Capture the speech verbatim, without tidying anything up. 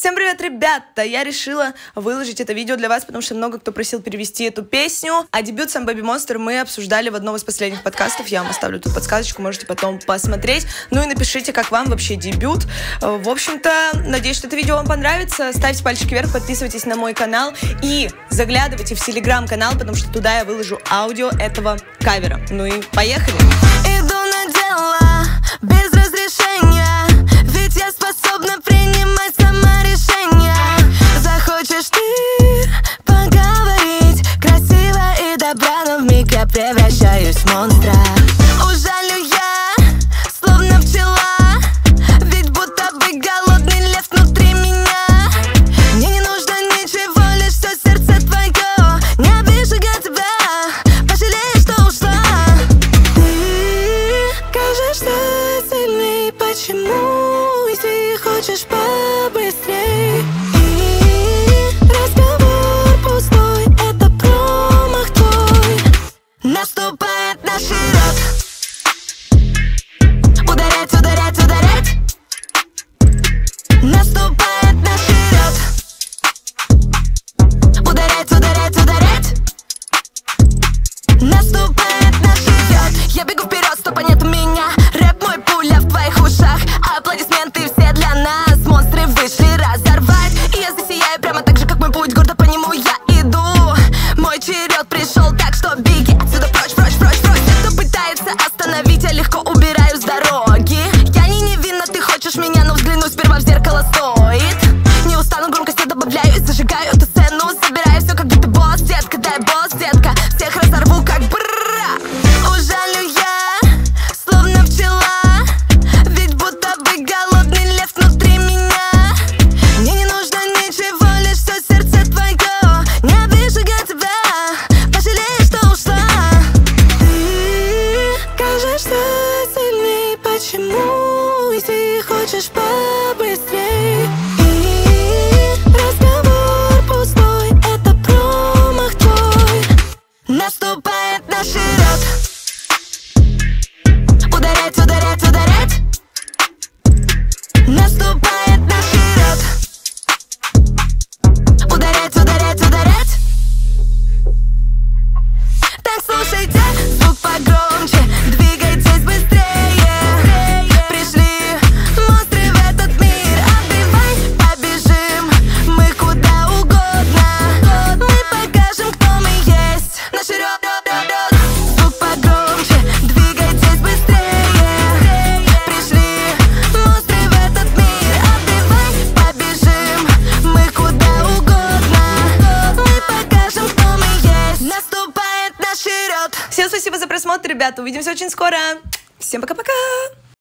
Всем привет, ребята! Я решила выложить это видео для вас, потому что много кто просил перевести эту песню. А дебют сам Baby Monster мы обсуждали в одном из последних подкастов. Я вам оставлю тут подсказочку, можете потом посмотреть. Ну и напишите, как вам вообще дебют. В общем-то, надеюсь, что это видео вам понравится. Ставьте пальчики вверх, подписывайтесь на мой канал и заглядывайте в телеграм-канал, потому что туда я выложу аудио этого кавера. Ну и поехали! Иду на дело без разрешения, ведь я способна принимать сама решения. Захочешь ты поговорить красиво и добра, но вмиг я превращаюсь в монстра. Ужалю я, словно пчела, ведь будто бы голодный лев внутри меня. Мне не нужно ничего, лишь все сердце твое. Не обижу я тебя, пожалеешь, что ушла. Ты кажешься сильней, почему? Если хочешь побыстрей. И разговор пустой, это промах твой. Наступает наш черед. Ударять, ударять, ударять. Наступает наш черед. Ударять, ударять, ударять. Наступает наш черед. Я бегу вперед, стопа нет у меня. Рэп мой, пуля в твоих ушах. Аплодисменты все для нас. Монстры вышли разорвать. И я засияю прямо так же, как мой путь. Гордо по нему я иду. Мой черед пришел, так что беги отсюда прочь, прочь, прочь, прочь. Те, кто пытается остановить, я легко убираю с дороги. Я не невинна, ты хочешь меня, но взглянуть сперва в зеркало стоит. Не устану, громкости добавляю и зажигаю эту сцену. Собираю все, как будто босс, детка, дай босс, детка. Всех разорву, как бра. Ужалю я, словно пчела, ведь будто бы голодный лев внутри меня. Мне не нужно ничего, лишь все сердце твое. Не обижу я тебя, пожалеешь, что ушла. Ты кажешься сильней, почему? Если хочешь побыстрей. И разговор пустой, это промах твой. Наступает наш черед. Ударять, ударять, ударять. Наступает наш черед. Ударять, ударять, ударять. Так слушайте, звук погромче, двигайтесь быстрее. Пришли монстры в этот мир, отбивай, побежим мы куда угодно. Мы покажем, кто мы есть. Наш черед. Звук погромче, двигайтесь быстрее. Пришли монстры в этот мир, отбивай, побежим мы куда угодно. Мы покажем, кто мы есть. Наступает наш черед. Всем спасибо за просмотр, ребята. Увидимся очень скоро. Всем пока-пока.